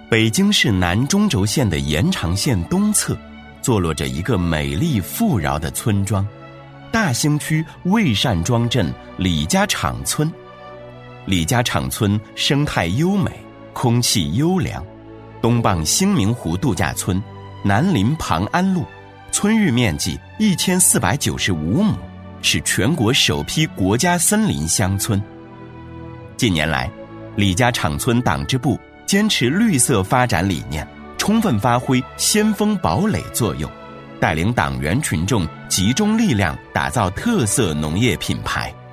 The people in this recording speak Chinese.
北京市南中轴线的延长线东侧，坐落着一个美丽富饶的村庄——大兴区魏善庄镇李家场村。李家场村生态优美，空气优良，东傍兴明湖度假村，南临庞安路，村域面积1495亩，是全国首批国家森林乡村。近年来，李家场村党支部坚持绿色发展理念，充分发挥先锋堡垒作用，带领党员群众集中力量打造特色农业品牌，